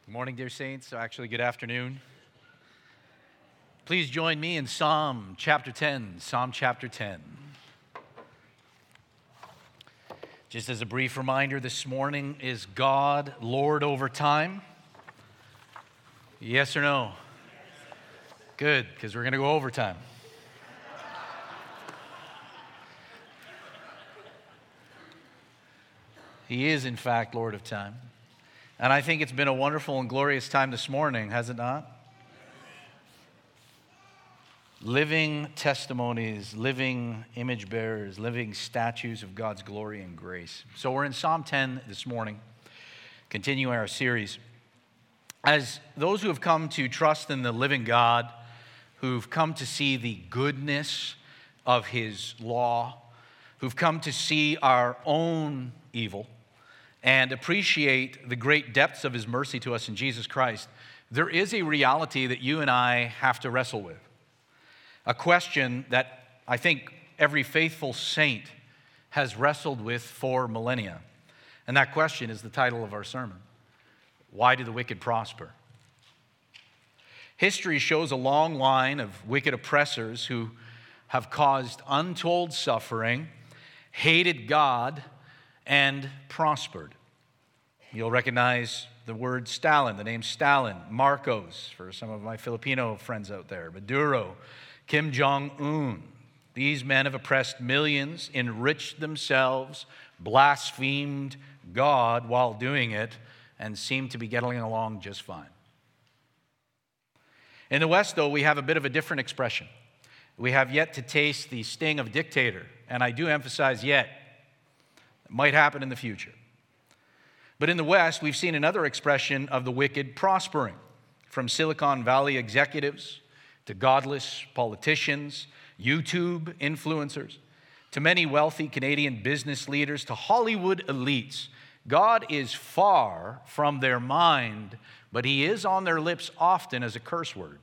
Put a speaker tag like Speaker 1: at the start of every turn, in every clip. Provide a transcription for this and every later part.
Speaker 1: Good morning, dear saints. Actually, good afternoon. Please join me in Psalm chapter 10. Psalm chapter 10. Just as a brief reminder, this morning, is God Lord over time? Yes or no? Good, because we're going to go overtime. He is, in fact, Lord of time. And I think it's been a wonderful and glorious time this morning, has it not? Living testimonies, living image bearers, living statues of God's glory and grace. So we're in Psalm 10 this morning, continuing our series. As those who have come to trust in the living God, who've come to see the goodness of His law, who've come to see our own evil, and appreciate the great depths of His mercy to us in Jesus Christ, there is a reality that you and I have to wrestle with. A question that I think every faithful saint has wrestled with for millennia. And that question is the title of our sermon. Why do the wicked prosper? History shows a long line of wicked oppressors who have caused untold suffering, hated God, and prospered. You'll recognize the word Stalin, the name Stalin, Marcos, for some of my Filipino friends out there, Maduro, Kim Jong-un. These men have oppressed millions, enriched themselves, blasphemed God while doing it, and seem to be getting along just fine. In the West, though, we have a bit of a different expression. We have yet to taste the sting of a dictator, and I do emphasize yet. It might happen in the future. But in the West, we've seen another expression of the wicked prospering, from Silicon Valley executives to godless politicians, YouTube influencers, to many wealthy Canadian business leaders, to Hollywood elites. God is far from their mind, but He is on their lips often as a curse word.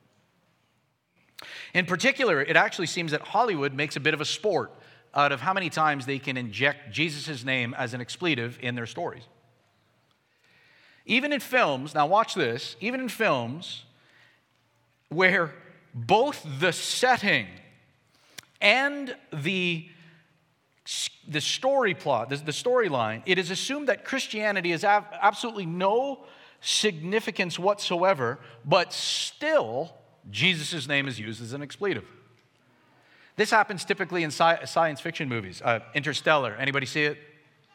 Speaker 1: In particular, it actually seems that Hollywood makes a bit of a sport out of how many times they can inject Jesus' name as an expletive in their stories. Even in films, now watch this, even in films where both the setting and the story plot, the storyline, it is assumed that Christianity has absolutely no significance whatsoever, but still Jesus' name is used as an expletive. This happens typically in science fiction movies. Interstellar, anybody see it?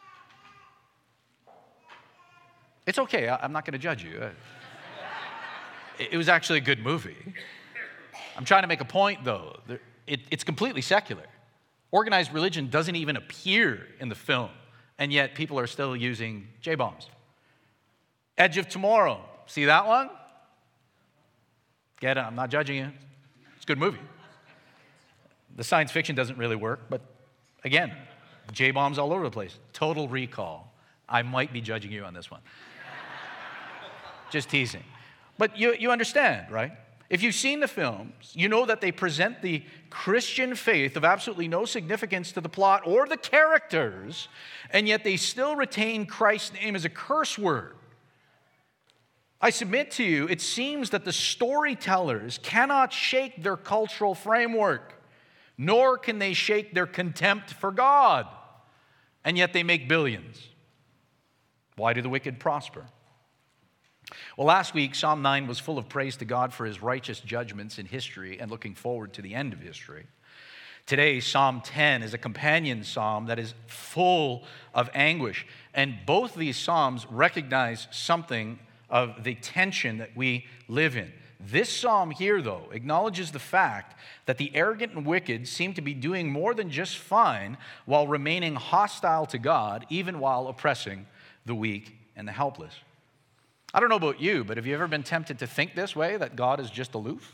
Speaker 1: It's okay, I'm not going to judge you. It was actually a good movie. I'm trying to make a point, though. It's completely secular. Organized religion doesn't even appear in the film, and yet people are still using J-bombs. Edge of Tomorrow, see that one? Get it, I'm not judging you. It's a good movie. The science fiction doesn't really work, but again, J-bombs all over the place. Total Recall. I might be judging you on this one. Just teasing. But you understand, right? If you've seen the films, you know that they present the Christian faith of absolutely no significance to the plot or the characters, and yet they still retain Christ's name as a curse word. I submit to you, it seems that the storytellers cannot shake their cultural framework, nor can they shake their contempt for God, and yet they make billions. Why do the wicked prosper? Well, last week, Psalm 9 was full of praise to God for His righteous judgments in history and looking forward to the end of history. Today, Psalm 10 is a companion psalm that is full of anguish, and both these psalms recognize something of the tension that we live in. This psalm here, though, acknowledges the fact that the arrogant and wicked seem to be doing more than just fine while remaining hostile to God, even while oppressing the weak and the helpless. I don't know about you, but have you ever been tempted to think this way, that God is just aloof?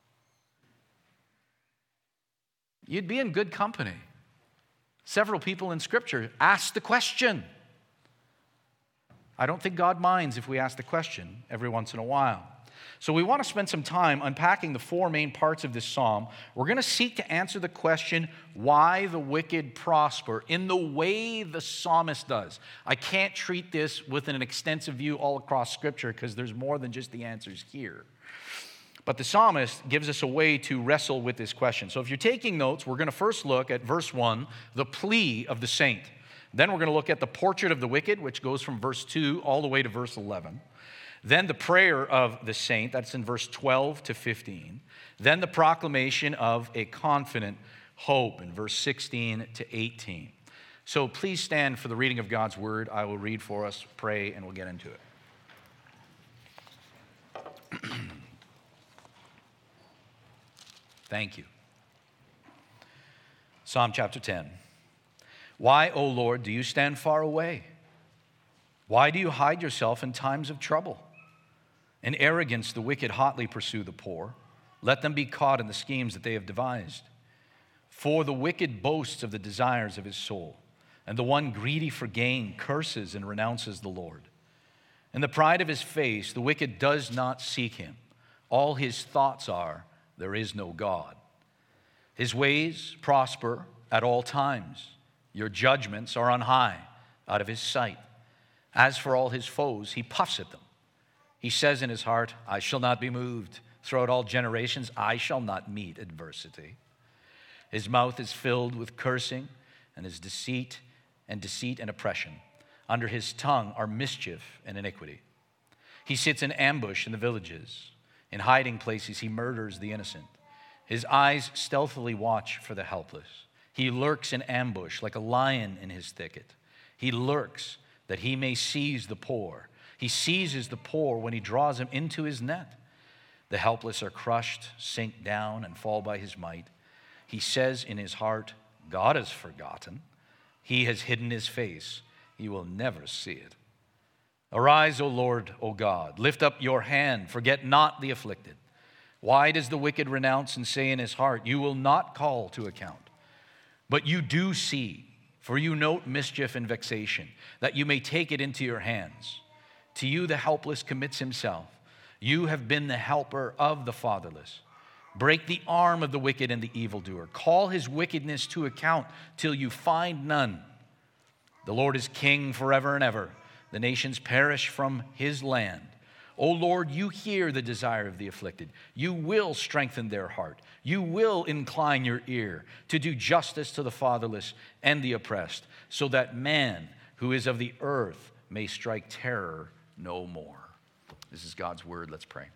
Speaker 1: You'd be in good company. Several people in Scripture ask the question. I don't think God minds if we ask the question every once in a while. So we want to spend some time unpacking the four main parts of this psalm. We're going to seek to answer the question, why the wicked prosper, in the way the psalmist does. I can't treat this with an extensive view all across Scripture because there's more than just the answers here. But the psalmist gives us a way to wrestle with this question. So if you're taking notes, we're going to first look at verse 1, the plea of the saint. Then we're going to look at the portrait of the wicked, which goes from verse 2 all the way to verse 11. Then the prayer of the saint, that's in verse 12 to 15. Then the proclamation of a confident hope in verse 16 to 18. So please stand for the reading of God's word. I will read for us, pray, and we'll get into it. Thank you. Psalm chapter 10. Why, O Lord, do you stand far away? Why do you hide yourself in times of trouble? In arrogance, the wicked hotly pursue the poor. Let them be caught in the schemes that they have devised. For the wicked boasts of the desires of his soul, and the one greedy for gain curses and renounces the Lord. In the pride of his face, the wicked does not seek him. All his thoughts are, there is no God. His ways prosper at all times. Your judgments are on high, out of his sight. As for all his foes, he puffs at them. He says in his heart, I shall not be moved. Throughout all generations, I shall not meet adversity. His mouth is filled with cursing, and his deceit and oppression. Under his tongue are mischief and iniquity. He sits in ambush in the villages. In hiding places, he murders the innocent. His eyes stealthily watch for the helpless. He lurks in ambush like a lion in his thicket. He lurks that he may seize the poor. He seizes the poor when he draws them into his net. The helpless are crushed, sink down, and fall by his might. He says in his heart, God has forgotten. He has hidden his face. He will never see it. Arise, O Lord, O God. Lift up your hand. Forget not the afflicted. Why does the wicked renounce and say in his heart, you will not call to account? But you do see, for you note mischief and vexation, that you may take it into your hands. To you the helpless commits himself. You have been the helper of the fatherless. Break the arm of the wicked and the evildoer. Call his wickedness to account till you find none. The Lord is king forever and ever. The nations perish from his land. O Lord, you hear the desire of the afflicted. You will strengthen their heart. You will incline your ear to do justice to the fatherless and the oppressed, so that man who is of the earth may strike terror no more. This is God's word. Let's pray.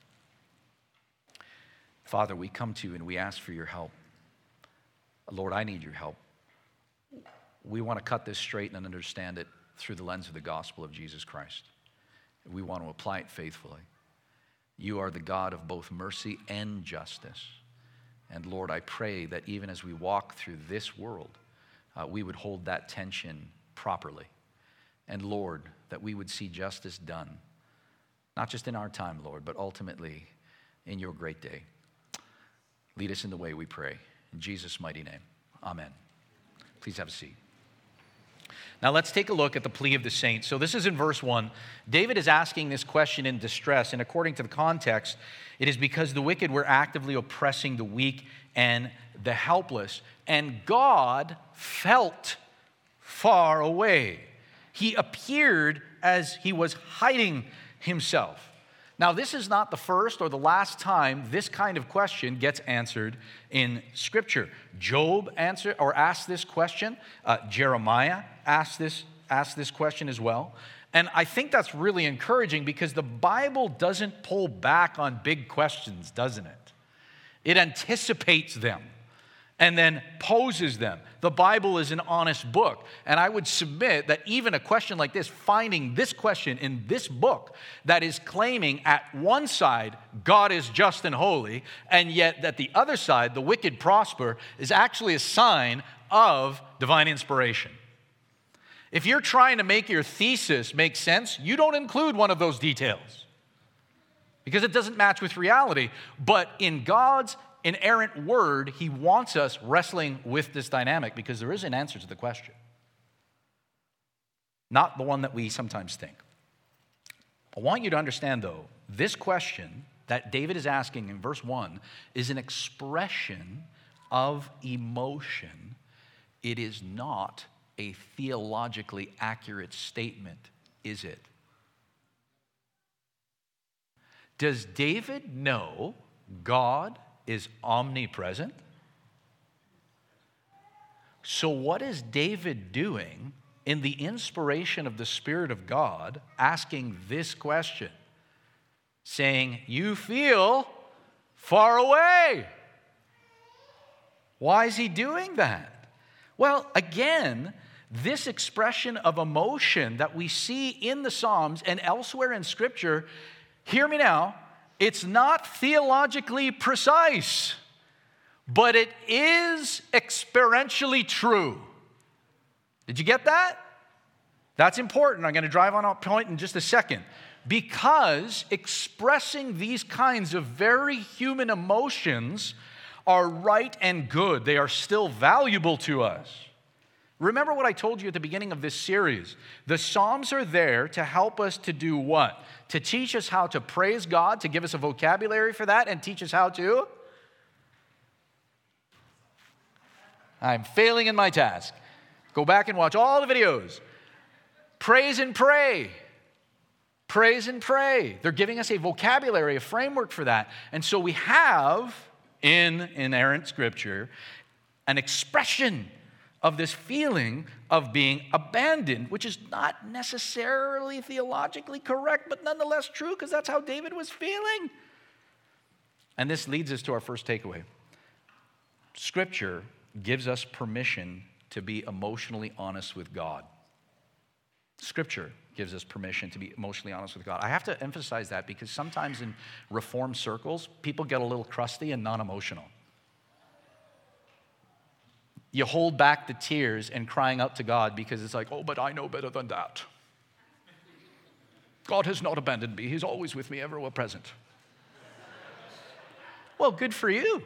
Speaker 1: Father, we come to you and we ask for your help. Lord, I need your help. We want to cut this straight and understand it through the lens of the gospel of Jesus Christ. We want to apply it faithfully. You are the God of both mercy and justice. And Lord, I pray that even as we walk through this world, we would hold that tension properly. And Lord, that we would see justice done, not just in our time, Lord, but ultimately in your great day. Lead us in the way, we pray. In Jesus' mighty name, amen. Please have a seat. Now let's take a look at the plea of the saints. So this is in verse 1. David is asking this question in distress, and according to the context, it is because the wicked were actively oppressing the weak and the helpless, and God felt far away. He appeared as he was hiding himself. Now, this is not the first or the last time this kind of question gets answered in Scripture. Job asked this question. Jeremiah asked this question as well. And I think that's really encouraging because the Bible doesn't pull back on big questions, doesn't it? It anticipates them and then poses them. The Bible is an honest book. And I would submit that even a question like this, finding this question in this book that is claiming at one side, God is just and holy, and yet at the other side, the wicked prosper, is actually a sign of divine inspiration. If you're trying to make your thesis make sense, you don't include one of those details because it doesn't match with reality. But in God's inerrant word, he wants us wrestling with this dynamic because there is an answer to the question. Not the one that we sometimes think. I want you to understand, though, this question that David is asking in verse 1 is an expression of emotion. It is not a theologically accurate statement, is it? Does David know God is omnipresent? So what is David doing in the inspiration of the Spirit of God asking this question? Saying, you feel far away. Why is he doing that? Well, again, this expression of emotion that we see in the Psalms and elsewhere in Scripture, hear me now, it's not theologically precise, but it is experientially true. Did you get that? That's important. I'm going to drive on a point in just a second. Because expressing these kinds of very human emotions are right and good. They are still valuable to us. Remember what I told you at the beginning of this series. The Psalms are there to help us to do what? To teach us how to praise God, to give us a vocabulary for that, and teach us how to? I'm failing in my task. Go back and watch all the videos. Praise and pray. Praise and pray. They're giving us a vocabulary, a framework for that. And so we have in inerrant Scripture an expression of this feeling of being abandoned, which is not necessarily theologically correct, but nonetheless true, because that's how David was feeling. And this leads us to our first takeaway. Scripture gives us permission to be emotionally honest with God. Scripture gives us permission to be emotionally honest with God. I have to emphasize that because sometimes in Reformed circles, people get a little crusty and non-emotional. You hold back the tears and crying out to God because it's like, oh, but I know better than that. God has not abandoned me. He's always with me, ever present. Well, good for you.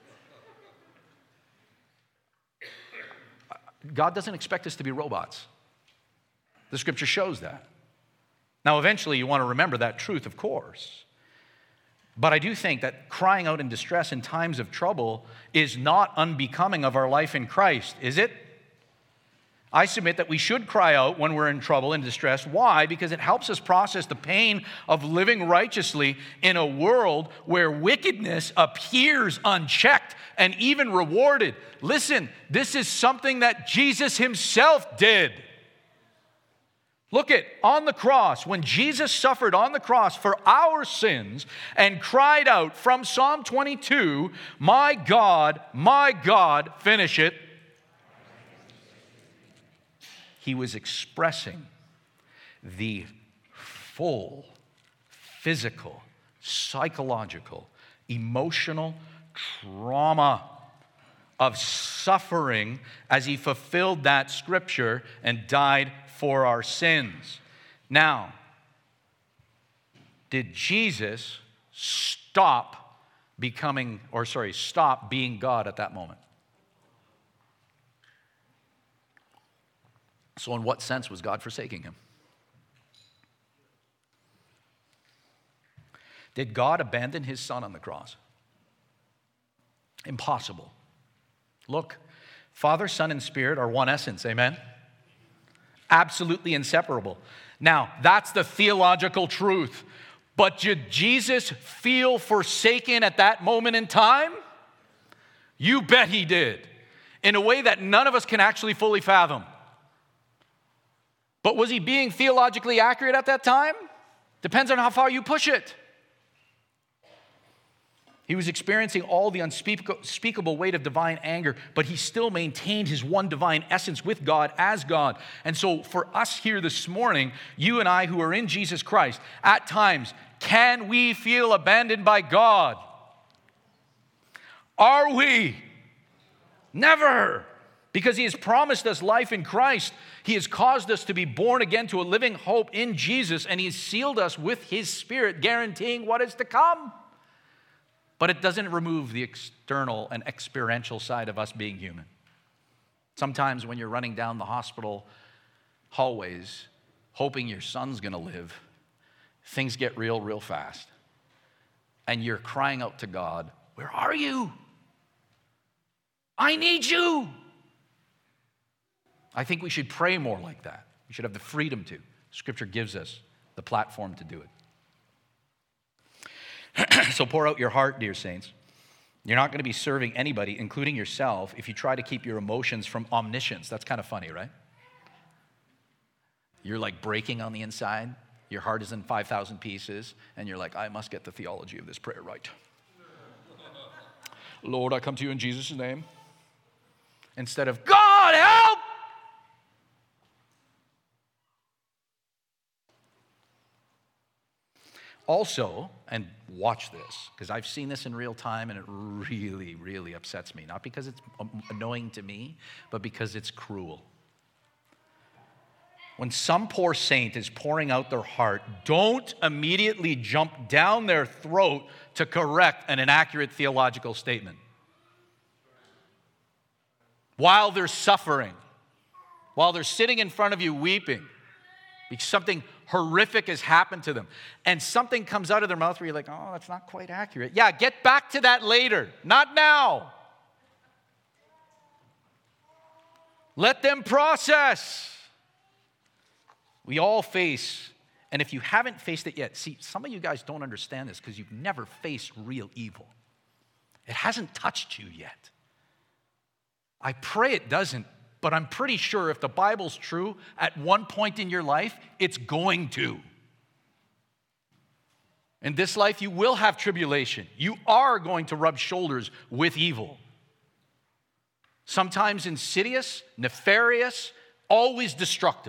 Speaker 1: God doesn't expect us to be robots. The Scripture shows that. Now, eventually, you want to remember that truth, of course. But I do think that crying out in distress in times of trouble is not unbecoming of our life in Christ, is it? I submit that we should cry out when we're in trouble and distress. Why? Because it helps us process the pain of living righteously in a world where wickedness appears unchecked and even rewarded. Listen, this is something that Jesus himself did. Look at on the cross, when Jesus suffered on the cross for our sins and cried out from Psalm 22, my God, finish it. He was expressing the full physical, psychological, emotional trauma of suffering as he fulfilled that scripture and died for our sins. Now, did Jesus stop being God at that moment? So in what sense was God forsaking him? Did God abandon his son on the cross? Impossible. Look, Father, Son, and Spirit are one essence, amen? Absolutely inseparable. Now, that's the theological truth. But did Jesus feel forsaken at that moment in time? You bet he did. In a way that none of us can actually fully fathom. But was he being theologically accurate at that time? Depends on how far you push it. He was experiencing all the unspeakable weight of divine anger, but he still maintained his one divine essence with God as God. And so for us here this morning, you and I who are in Jesus Christ, at times, can we feel abandoned by God? Are we? Never. Because he has promised us life in Christ. He has caused us to be born again to a living hope in Jesus, and he has sealed us with his Spirit, guaranteeing what is to come. But it doesn't remove the external and experiential side of us being human. Sometimes when you're running down the hospital hallways, hoping your son's going to live, things get real, real fast. And you're crying out to God, where are you? I need you. I think we should pray more like that. We should have the freedom to. Scripture gives us the platform to do it. So pour out your heart, dear saints. You're not going to be serving anybody, including yourself, if you try to keep your emotions from omniscience. That's kind of funny, right? You're like breaking on the inside. Your heart is in 5,000 pieces, and you're like, I must get the theology of this prayer right. Lord, I come to you in Jesus' name. Instead of, God, help! Also, and watch this, because I've seen this in real time, and it really, really upsets me. Not because it's annoying to me, but because it's cruel. When some poor saint is pouring out their heart, don't immediately jump down their throat to correct an inaccurate theological statement. While they're suffering, while they're sitting in front of you weeping, because something horrific has happened to them, and something comes out of their mouth where you're like, oh, that's not quite accurate. Yeah, get back to that later, not now. Let them process. We all face, and if you haven't faced it yet, see, some of you guys don't understand this because you've never faced real evil. It hasn't touched you yet. I pray it doesn't, but I'm pretty sure if the Bible's true, at one point in your life, it's going to. In this life, you will have tribulation. You are going to rub shoulders with evil. Sometimes insidious, nefarious, always destructive.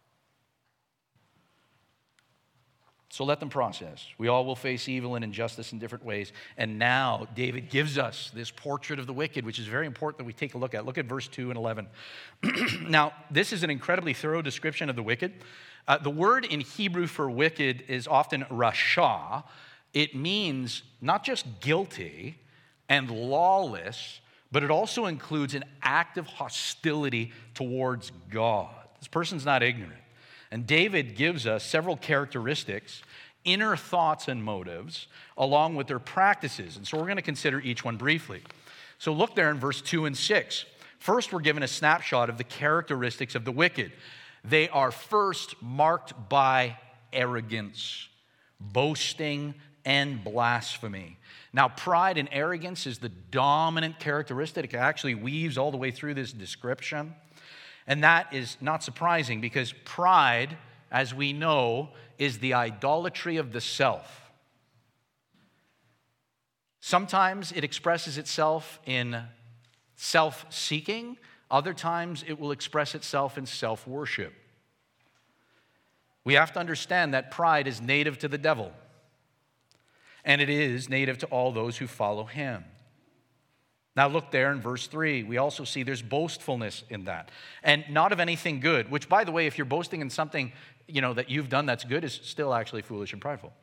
Speaker 1: So let them process. We all will face evil and injustice in different ways. And now David gives us this portrait of the wicked, which is very important that we take a look at. Look at verse 2 and 11. Now, this is an incredibly thorough description of the wicked. The word in Hebrew for wicked is often rasha. It means not just guilty and lawless, but it also includes an active hostility towards God. This person's not ignorant. And David gives us several characteristics, inner thoughts and motives, along with their practices. And so we're going to consider each one briefly. So look there in verse 2 and 6. First, we're given a snapshot of the characteristics of the wicked. They are first marked by arrogance, boasting, and blasphemy. Now, pride and arrogance is the dominant characteristic. It actually weaves all the way through this description. And that is not surprising because pride, as we know, is the idolatry of the self. Sometimes it expresses itself in self-seeking. Other times it will express itself in self-worship. We have to understand that pride is native to the devil. And it is native to all those who follow him. Now look there in verse 3. We also see there's boastfulness in that. And not of anything good, which, by the way, if you're boasting in something, that you've done that's good, is still actually foolish and prideful.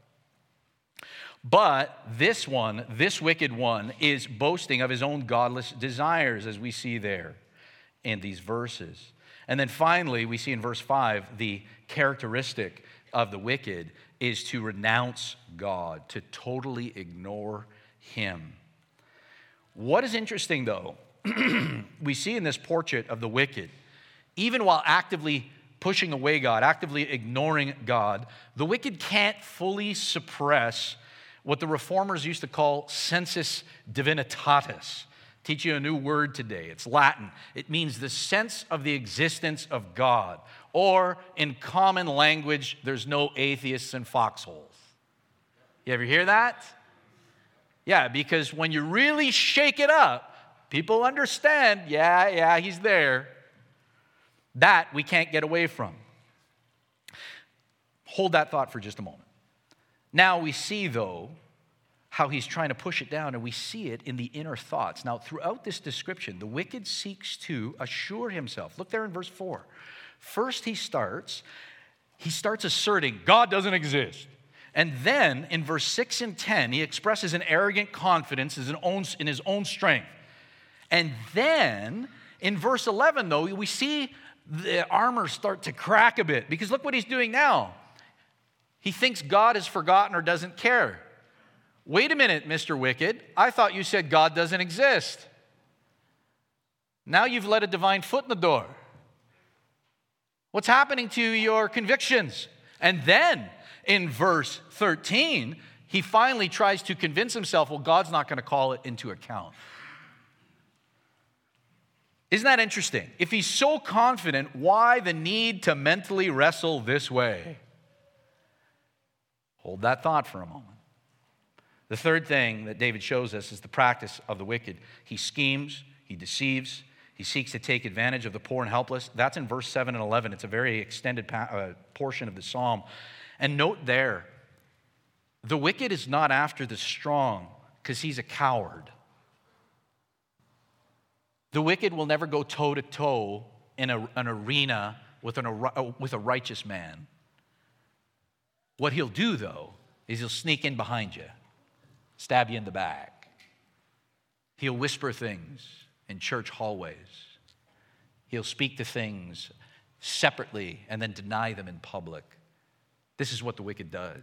Speaker 1: But this wicked one, is boasting of his own godless desires, as we see there in these verses. And then finally, we see in verse 5, the characteristic of the wicked is to renounce God, to totally ignore him. What is interesting, though, we see in this portrait of the wicked, even while actively pushing away God, actively ignoring God, the wicked can't fully suppress what the reformers used to call sensus divinitatis. Teach you a new word today. It's Latin. It means the sense of the existence of God. Or, in common language, there's no atheists in foxholes. You ever hear that? Yeah, because when you really shake it up, people understand, yeah, he's there. That we can't get away from. Hold that thought for just a moment. Now we see, though, how he's trying to push it down, and we see it in the inner thoughts. Now, throughout this description, the wicked seeks to assure himself. Look there in verse 4. First, he starts asserting God doesn't exist. And then in verse 6 and 10, he expresses an arrogant confidence in his own strength. And then in verse 11, though, we see the armor start to crack a bit. Because look what he's doing now. He thinks God has forgotten or doesn't care. Wait a minute, Mr. Wicked. I thought you said God doesn't exist. Now you've let a divine foot in the door. What's happening to your convictions? And then in verse 13, he finally tries to convince himself, well, God's not going to call it into account. Isn't that interesting? If he's so confident, why the need to mentally wrestle this way? Hold that thought for a moment. The third thing that David shows us is the practice of the wicked. He schemes, he deceives, he seeks to take advantage of the poor and helpless. That's in verse 7 and 11. It's a very extended portion of the psalm. And note there, the wicked is not after the strong because he's a coward. The wicked will never go toe-to-toe in an arena with a righteous man. What he'll do, though, is he'll sneak in behind you, stab you in the back. He'll whisper things in church hallways. He'll speak to things separately and then deny them in public. This is what the wicked does.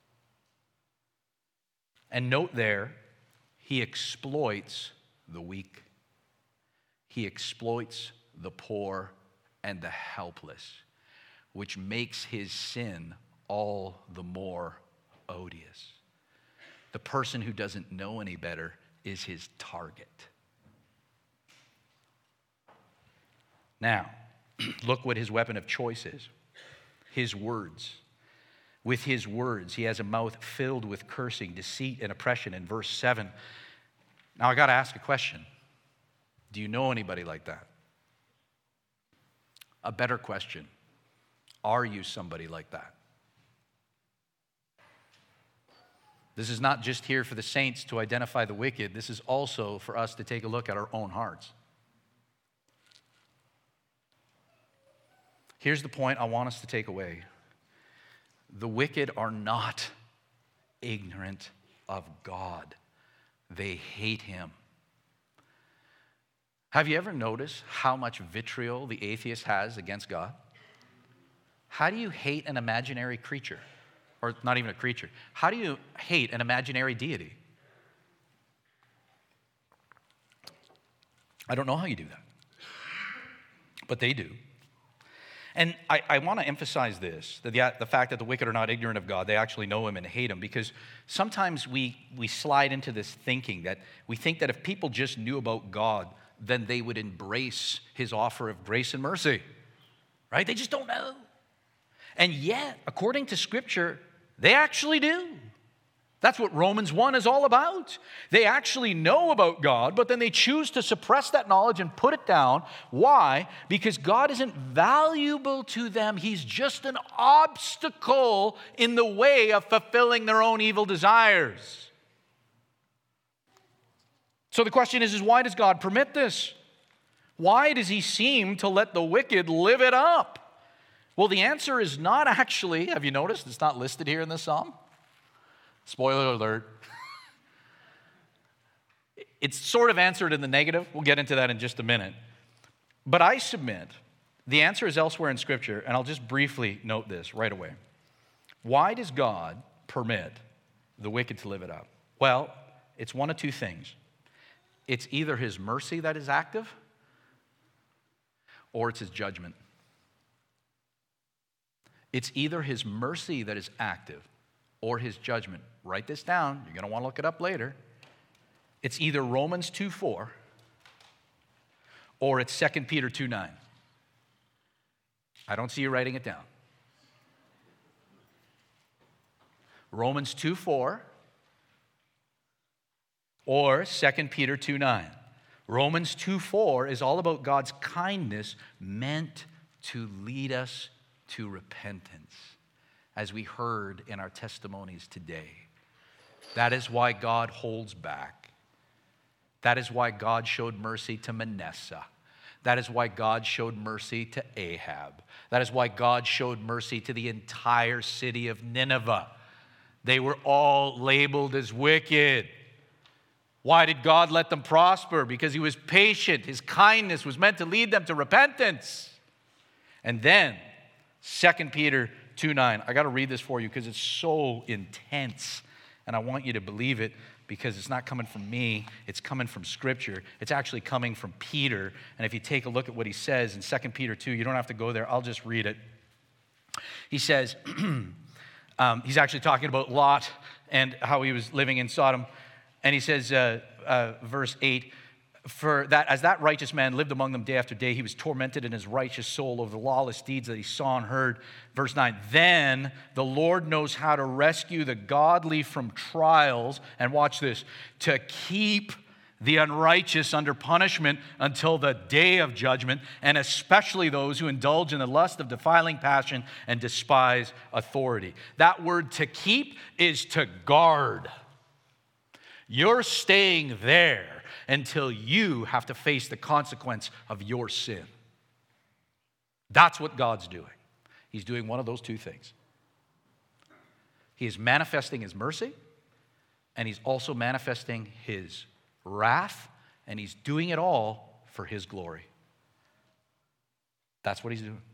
Speaker 1: And note there, he exploits the weak. He exploits the poor and the helpless, which makes his sin all the more odious. The person who doesn't know any better is his target. Now, look what his weapon of choice is. His words. With his words, he has a mouth filled with cursing, deceit, and oppression in verse 7. Now, I got to ask a question. Do you know anybody like that? A better question, are you somebody like that? This is not just here for the saints to identify the wicked. This is also for us to take a look at our own hearts. Here's the point I want us to take away. The wicked are not ignorant of God. They hate him. Have you ever noticed how much vitriol the atheist has against God? How do you hate an imaginary creature? Or not even a creature. How do you hate an imaginary deity? I don't know how you do that. But they do. And I want to emphasize this, that the fact that the wicked are not ignorant of God, they actually know him and hate him, because sometimes we slide into this thinking that we think that if people just knew about God, then they would embrace his offer of grace and mercy, right? They just don't know. And yet, according to Scripture, they actually do. That's what Romans 1 is all about. They actually know about God, but then they choose to suppress that knowledge and put it down. Why? Because God isn't valuable to them. He's just an obstacle in the way of fulfilling their own evil desires. So the question is why does God permit this? Why does he seem to let the wicked live it up? Well, the answer is not actually, have you noticed? It's not listed here in the psalm. Spoiler alert. It's sort of answered in the negative. We'll get into that in just a minute. But I submit the answer is elsewhere in Scripture, and I'll just briefly note this right away. Why does God permit the wicked to live it up? Well, it's one of two things. It's either his mercy that is active, or it's his judgment. It's either his mercy that is active or his judgment. Write this down. You're going to want to look it up later. It's either Romans 2:4 or it's 2 Peter 2:9. I don't see you writing it down. Romans 2:4 or 2 Peter 2:9. Romans 2:4 is all about God's kindness meant to lead us to repentance, as we heard in our testimonies today. That is why God holds back. That is why God showed mercy to Manasseh. That is why God showed mercy to Ahab. That is why God showed mercy to the entire city of Nineveh. They were all labeled as wicked. Why did God let them prosper? Because he was patient. His kindness was meant to lead them to repentance. And then 2 Peter 2:9. I got to read this for you because it's so intense, and I want you to believe it because it's not coming from me. It's coming from Scripture. It's actually coming from Peter. And if you take a look at what he says in 2 Peter 2, you don't have to go there. I'll just read it. He says, he's actually talking about Lot and how he was living in Sodom. And he says, verse 8, for that as that righteous man lived among them day after day, he was tormented in his righteous soul over the lawless deeds that he saw and heard. Verse 9, then the Lord knows how to rescue the godly from trials, and watch this, to keep the unrighteous under punishment until the day of judgment, and especially those who indulge in the lust of defiling passion and despise authority. That word to keep is to guard. You're staying there until you have to face the consequence of your sin. That's what God's doing. He's doing one of those two things. He is manifesting his mercy, and he's also manifesting his wrath, and he's doing it all for his glory. That's what he's doing.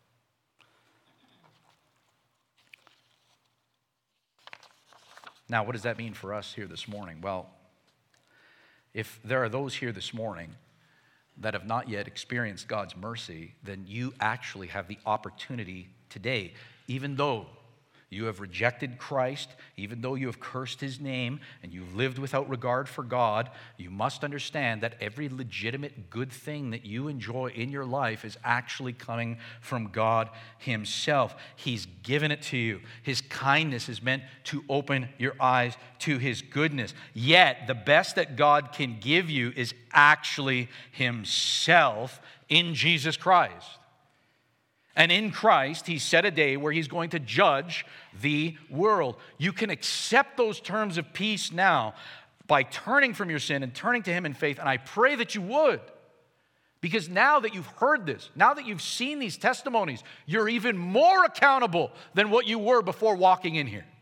Speaker 1: Now, what does that mean for us here this morning? Well, if there are those here this morning that have not yet experienced God's mercy, then you actually have the opportunity today, even though you have rejected Christ, even though you have cursed his name and you've lived without regard for God, you must understand that every legitimate good thing that you enjoy in your life is actually coming from God himself. He's given it to you. His kindness is meant to open your eyes to his goodness. Yet, the best that God can give you is actually himself in Jesus Christ. And in Christ, he set a day where he's going to judge the world. You can accept those terms of peace now by turning from your sin and turning to him in faith. And I pray that you would. Because now that you've heard this, now that you've seen these testimonies, you're even more accountable than what you were before walking in here.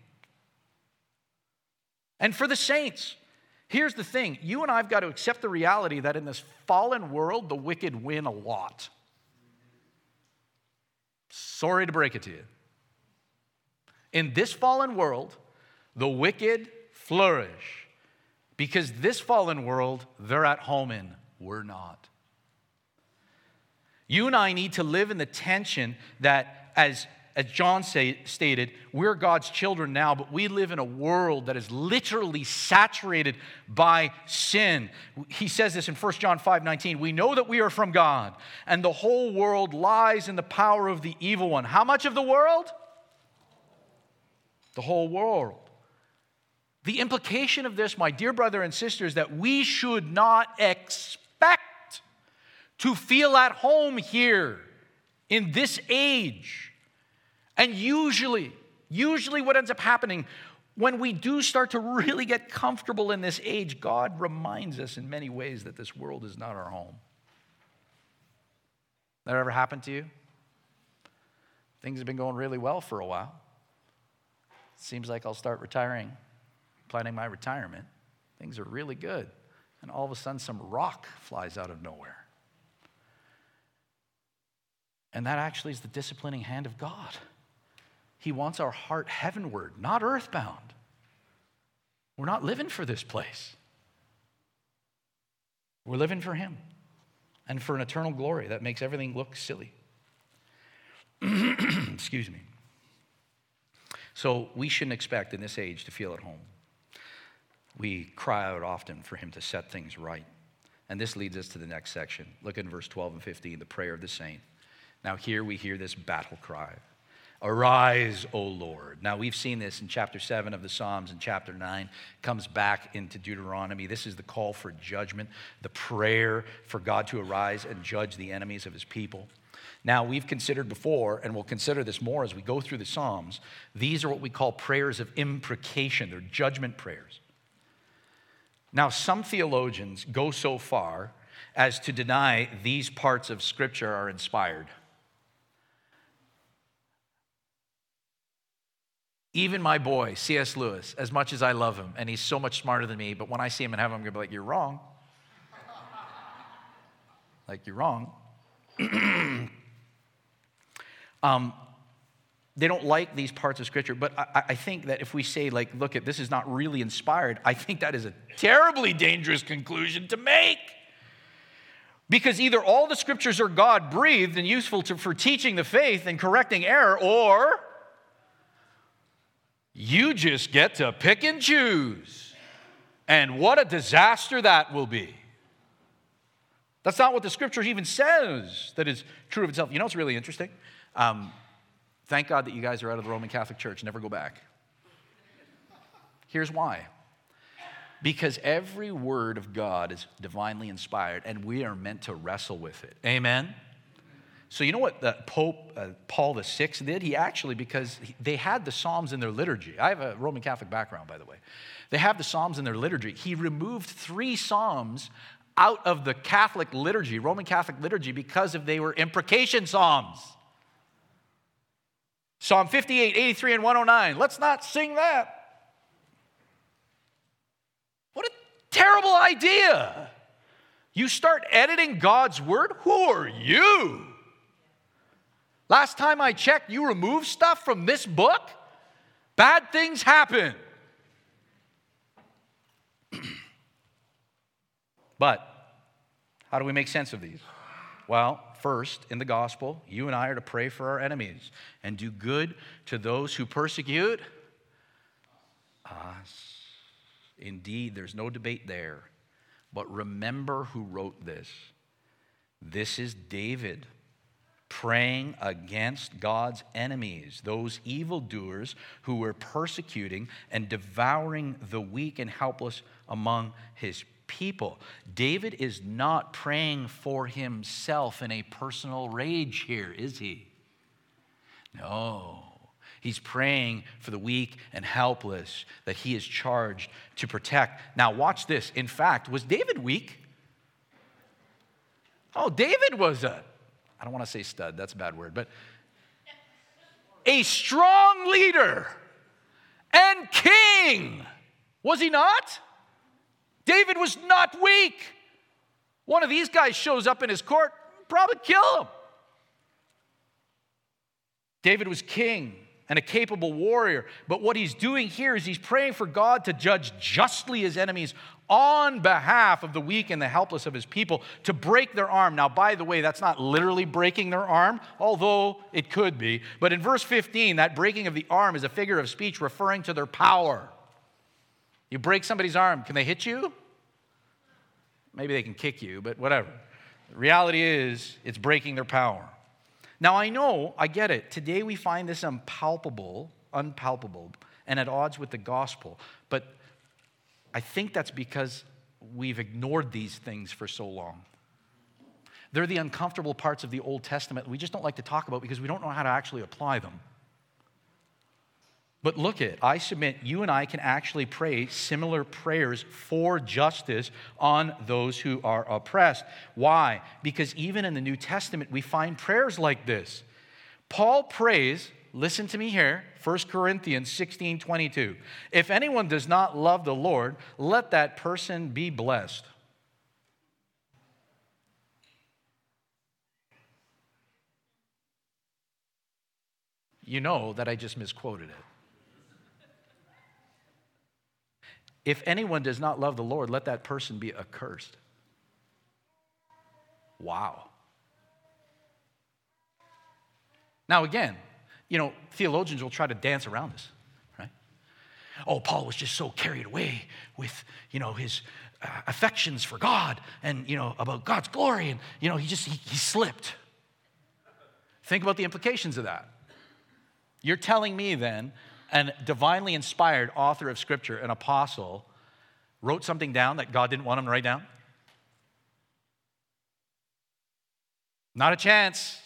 Speaker 1: And for the saints, here's the thing. You and I have got to accept the reality that in this fallen world, the wicked win a lot. Sorry to break it to you. In this fallen world, the wicked flourish because this fallen world they're at home in, we're not. You and I need to live in the tension that, as John stated, we're God's children now, but we live in a world that is literally saturated by sin. He says this in 1 John 5:19. We know that we are from God, and the whole world lies in the power of the evil one. How much of the world? The whole world. The implication of this, my dear brother and sister, is that we should not expect to feel at home here in this age. And usually what ends up happening when we do start to really get comfortable in this age, God reminds us in many ways that this world is not our home. That ever happened to you? Things have been going really well for a while. Seems like I'll start retiring, planning my retirement. Things are really good. And all of a sudden some rock flies out of nowhere. And that actually is the disciplining hand of God. He wants our heart heavenward, not earthbound. We're not living for this place. We're living for him and for an eternal glory that makes everything look silly. Excuse me. So we shouldn't expect in this age to feel at home. We cry out often for him to set things right. And this leads us to the next section. Look at verse 12 and 15, the prayer of the saint. Now here we hear this battle cry. Arise, O Lord. Now, we've seen this in chapter 7 of the Psalms, and chapter 9 comes back into Deuteronomy. This is the call for judgment, the prayer for God to arise and judge the enemies of his people. Now, we've considered before, and we'll consider this more as we go through the Psalms, these are what we call prayers of imprecation. They're judgment prayers. Now, some theologians go so far as to deny these parts of Scripture are inspired. Even my boy, C.S. Lewis, as much as I love him, and he's so much smarter than me, but when I see him in heaven, I'm going to be like, you're wrong. Like, you're wrong. they don't like these parts of Scripture. But I think that if we say, like, look, this is not really inspired, I think that is a terribly dangerous conclusion to make. Because either all the Scriptures are God-breathed and useful for teaching the faith and correcting error, or you just get to pick and choose. And what a disaster that will be. That's not what the Scripture even says that is true of itself. You know what's really interesting? Thank God that you guys are out of the Roman Catholic Church. Never go back. Here's why. Because every word of God is divinely inspired, and we are meant to wrestle with it. Amen? So you know what the Pope Paul VI did? He actually, because they had the Psalms in their liturgy. I have a Roman Catholic background, by the way. They have the Psalms in their liturgy. He removed 3 Psalms out of the Catholic liturgy, Roman Catholic liturgy, because they were imprecation Psalms. Psalm 58, 83, and 109. Let's not sing that. What a terrible idea. You start editing God's word? Who are you? Last time I checked, you remove stuff from this book? Bad things happen. But how do we make sense of these? Well, first, in the gospel, you and I are to pray for our enemies and do good to those who persecute us. Indeed, there's no debate there. But remember who wrote this. This is David praying against God's enemies, those evildoers who were persecuting and devouring the weak and helpless among his people. David is not praying for himself in a personal rage here, is he? No. He's praying for the weak and helpless that he is charged to protect. Now watch this. In fact, was David weak? Oh, David was I don't want to say stud, that's a bad word, but a strong leader and king. Was he not? David was not weak. One of these guys shows up in his court, probably kill him. David was king and a capable warrior. But what he's doing here is he's praying for God to judge justly his enemies on behalf of the weak and the helpless of his people, to break their arm. Now, by the way, that's not literally breaking their arm, although it could be. But in verse 15, that breaking of the arm is a figure of speech referring to their power. You break somebody's arm, can they hit you? Maybe they can kick you, but whatever. The reality is, it's breaking their power. Now, I get it. Today we find this unpalpable, and at odds with the gospel. But I think that's because we've ignored these things for so long. They're the uncomfortable parts of the Old Testament we just don't like to talk about because we don't know how to actually apply them. But I submit you and I can actually pray similar prayers for justice on those who are oppressed. Why? Because even in the New Testament, we find prayers like this. Paul prays, listen to me here, 1 Corinthians 16:22. If anyone does not love the Lord, let that person be blessed. You know that I just misquoted it. If anyone does not love the Lord, let that person be accursed. Wow. Now again, theologians will try to dance around this, right? Oh, Paul was just so carried away with, his affections for God and, about God's glory. And, he slipped. Think about the implications of that. You're telling me then, a divinely inspired author of Scripture, an apostle, wrote something down that God didn't want him to write down? Not a chance.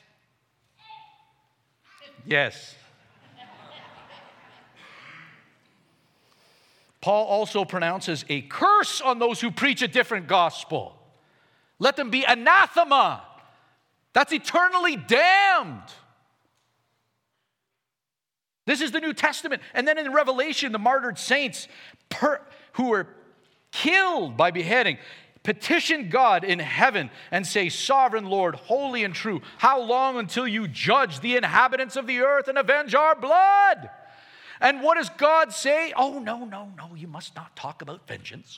Speaker 1: Yes. Paul also pronounces a curse on those who preach a different gospel. Let them be anathema. That's eternally damned. This is the New Testament. And then in Revelation, the martyred saints who were killed by beheading, petition God in heaven and say, Sovereign Lord, holy and true, how long until you judge the inhabitants of the earth and avenge our blood? And what does God say? Oh, no, you must not talk about vengeance.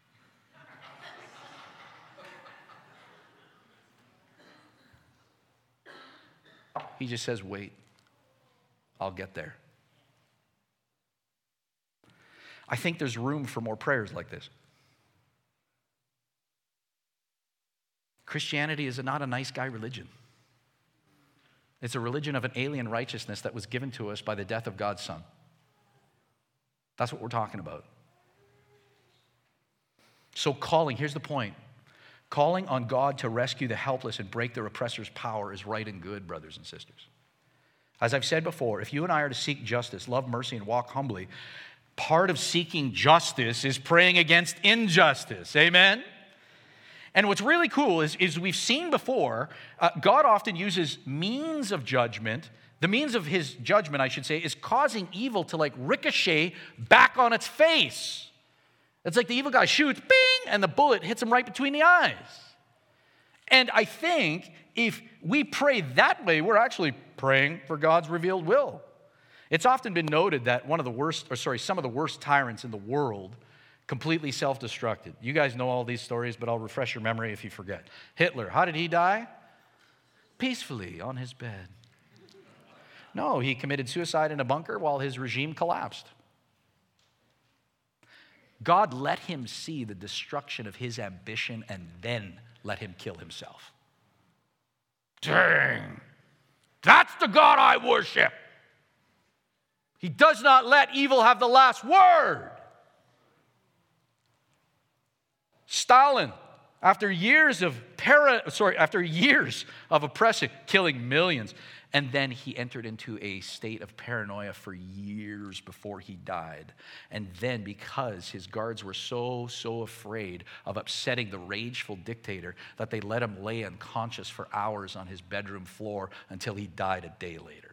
Speaker 1: He just says, wait, I'll get there. I think there's room for more prayers like this. Christianity is not a nice guy religion. It's a religion of an alien righteousness that was given to us by the death of God's Son. That's what we're talking about. So here's the point. Calling on God to rescue the helpless and break their oppressor's power is right and good, brothers and sisters. As I've said before, if you and I are to seek justice, love mercy, and walk humbly, part of seeking justice is praying against injustice. Amen? And what's really cool is we've seen before, God often uses means of judgment. The means of his judgment, I should say, is causing evil to ricochet back on its face. It's like the evil guy shoots, bing, and the bullet hits him right between the eyes. And I think if we pray that way, we're actually praying for God's revealed will. It's often been noted that some of the worst tyrants in the world completely self-destructed. You guys know all these stories, but I'll refresh your memory if you forget. Hitler, how did he die? Peacefully on his bed. No, he committed suicide in a bunker while his regime collapsed. God let him see the destruction of his ambition and then let him kill himself. Dang, that's the God I worship. He does not let evil have the last word. Stalin, after years of oppressing, killing millions, and then he entered into a state of paranoia for years before he died. And then because his guards were so afraid of upsetting the rageful dictator that they let him lay unconscious for hours on his bedroom floor until he died a day later.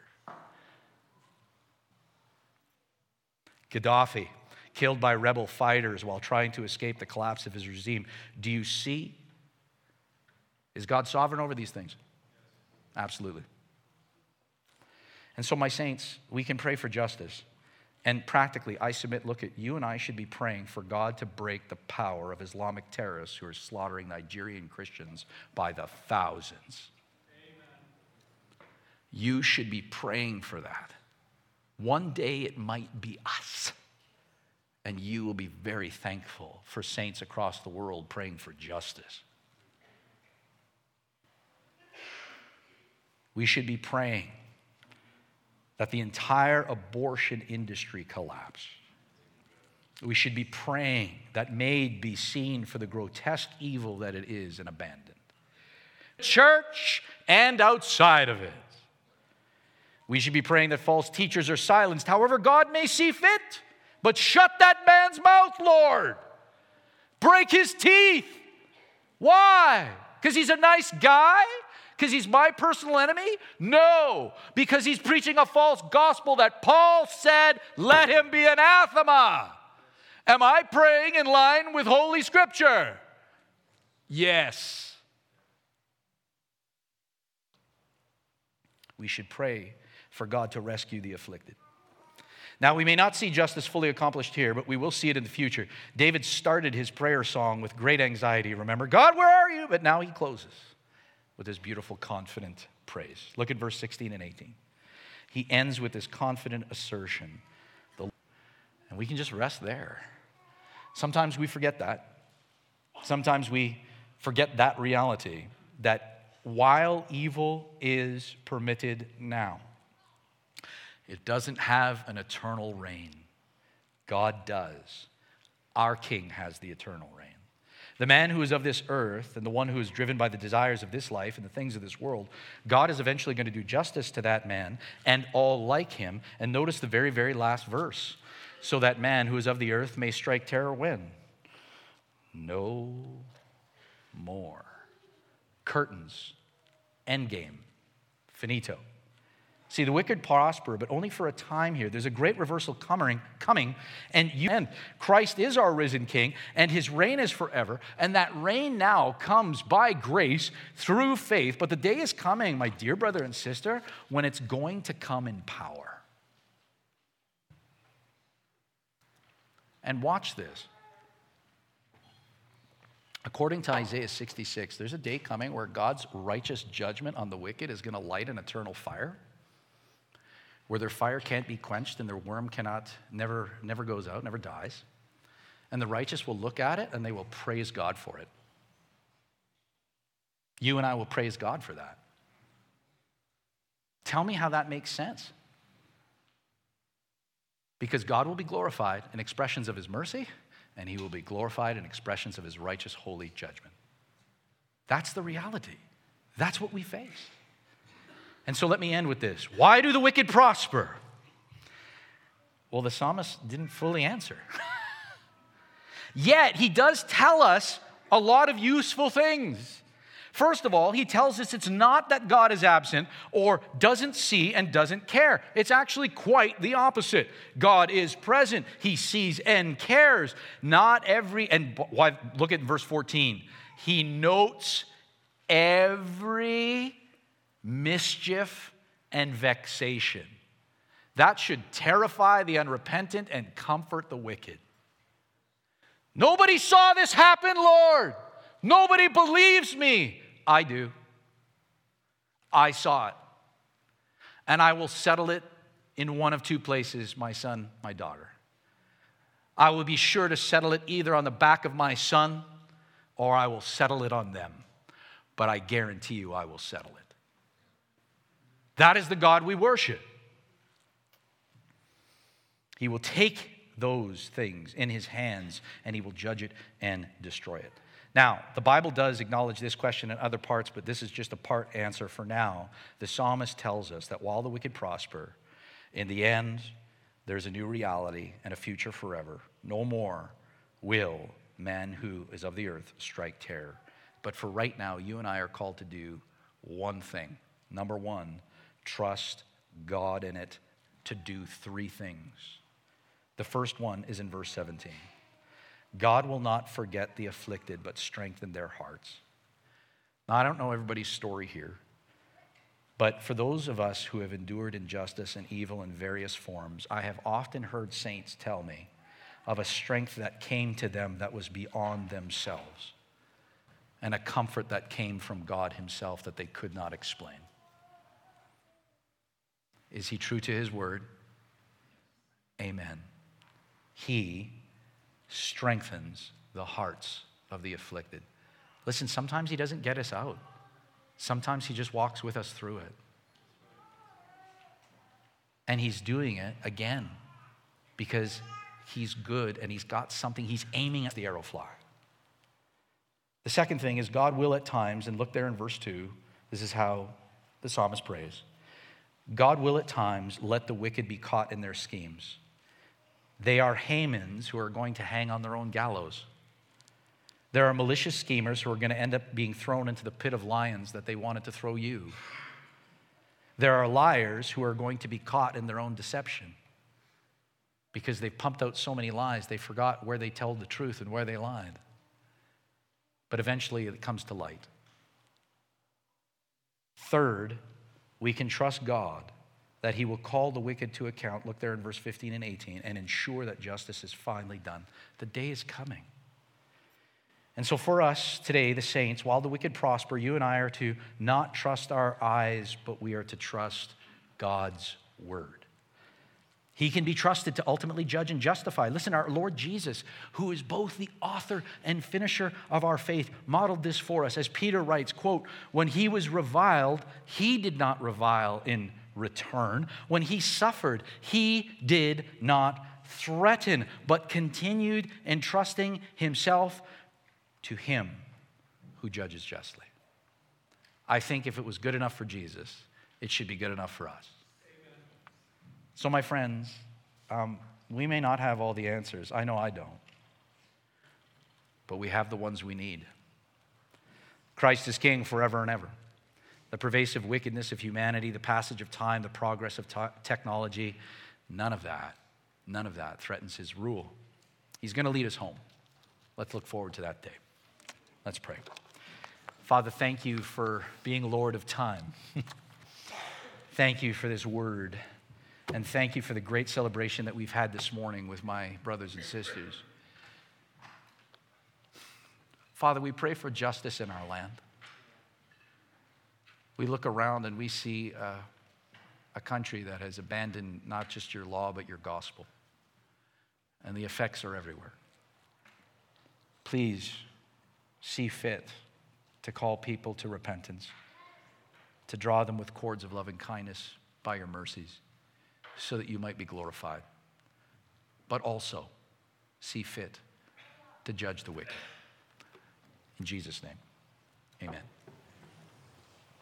Speaker 1: Gaddafi, killed by rebel fighters while trying to escape the collapse of his regime. Do you see? Is God sovereign over these things? Absolutely. And so, my saints, we can pray for justice. And practically, I submit, look, you and I should be praying for God to break the power of Islamic terrorists who are slaughtering Nigerian Christians by the thousands. Amen. You should be praying for that. One day it might be us. And you will be very thankful for saints across the world praying for justice. We should be praying that the entire abortion industry collapse. We should be praying that MAID be seen for the grotesque evil that it is and abandoned. Church and outside of it. We should be praying that false teachers are silenced, however God may see fit. But shut that man's mouth, Lord. Break his teeth. Why? Because he's a nice guy? Because he's my personal enemy? No, because he's preaching a false gospel that Paul said, let him be anathema. Am I praying in line with Holy Scripture? Yes. We should pray for God to rescue the afflicted. Now, we may not see justice fully accomplished here, but we will see it in the future. David started his prayer song with great anxiety, remember? God, where are you? But now he closes with his beautiful, confident praise. Look at verse 16 and 18. He ends with this confident assertion. And we can just rest there. Sometimes we forget that. Sometimes we forget that reality, that while evil is permitted now, it doesn't have an eternal reign. God does. Our King has the eternal reign. The man who is of this earth and the one who is driven by the desires of this life and the things of this world, God is eventually going to do justice to that man and all like him. And notice the very, very last verse. So that man who is of the earth may strike terror when? No more. Curtains. Endgame. Finito. See, the wicked prosper, but only for a time here. There's a great reversal coming, and Christ is our risen King, and his reign is forever, and that reign now comes by grace through faith. But the day is coming, my dear brother and sister, when it's going to come in power. And watch this. According to Isaiah 66, there's a day coming where God's righteous judgment on the wicked is going to light an eternal fire, where their fire can't be quenched and their worm never goes out, never dies. And the righteous will look at it and they will praise God for it. You and I will praise God for that. Tell me how that makes sense. Because God will be glorified in expressions of his mercy, and he will be glorified in expressions of his righteous, holy judgment. That's the reality. That's what we face. And so let me end with this. Why do the wicked prosper? Well, the psalmist didn't fully answer. Yet he does tell us a lot of useful things. First of all, he tells us it's not that God is absent or doesn't see and doesn't care. It's actually quite the opposite. God is present. He sees and cares. Look at verse 14. He notes every mischief and vexation. That should terrify the unrepentant and comfort the wicked. Nobody saw this happen, Lord. Nobody believes me. I do. I saw it. And I will settle it in one of two places, my son, my daughter. I will be sure to settle it either on the back of my son or I will settle it on them. But I guarantee you I will settle it. That is the God we worship. He will take those things in his hands and he will judge it and destroy it. Now, the Bible does acknowledge this question in other parts, but this is just a part answer for now. The psalmist tells us that while the wicked prosper, in the end, there's a new reality and a future forever. No more will man who is of the earth strike terror. But for right now, you and I are called to do one thing. Number one, trust God in it to do three things. The first one is in verse 17. God will not forget the afflicted, but strengthen their hearts. Now, I don't know everybody's story here, but for those of us who have endured injustice and evil in various forms, I have often heard saints tell me of a strength that came to them that was beyond themselves, and a comfort that came from God himself that they could not explain. Is he true to his word? Amen. He strengthens the hearts of the afflicted. Listen, sometimes he doesn't get us out. Sometimes he just walks with us through it. And he's doing it again because he's good and he's got something. He's aiming at the arrow fly. The second thing is God will at times, and look there in verse 2, this is how the psalmist prays. God will at times let the wicked be caught in their schemes. They are Hamans who are going to hang on their own gallows. There are malicious schemers who are going to end up being thrown into the pit of lions that they wanted to throw you. There are liars who are going to be caught in their own deception because they've pumped out so many lies, they forgot where they told the truth and where they lied. But eventually it comes to light. Third, we can trust God that he will call the wicked to account, look there in verse 15 and 18, and ensure that justice is finally done. The day is coming. And so for us today, the saints, while the wicked prosper, you and I are to not trust our eyes, but we are to trust God's word. He can be trusted to ultimately judge and justify. Listen, our Lord Jesus, who is both the author and finisher of our faith, modeled this for us. As Peter writes, quote, when he was reviled, he did not revile in return. When he suffered, he did not threaten, but continued entrusting himself to him who judges justly. I think if it was good enough for Jesus, it should be good enough for us. Amen. So my friends, we may not have all the answers. I know I don't. But we have the ones we need. Christ is King forever and ever. the pervasive wickedness of humanity, the passage of time, the progress of technology, none of that threatens his rule. He's going to lead us home. Let's look forward to that day. Let's pray. Father, thank you for being Lord of time. Thank you for this word. And thank you for the great celebration that we've had this morning with my brothers and sisters. Father, we pray for justice in our land. We look around and we see a country that has abandoned not just your law, but your gospel. And the effects are everywhere. Please see fit to call people to repentance, to draw them with cords of loving kindness by your mercies, so that you might be glorified. But also see fit to judge the wicked. In Jesus' name, amen.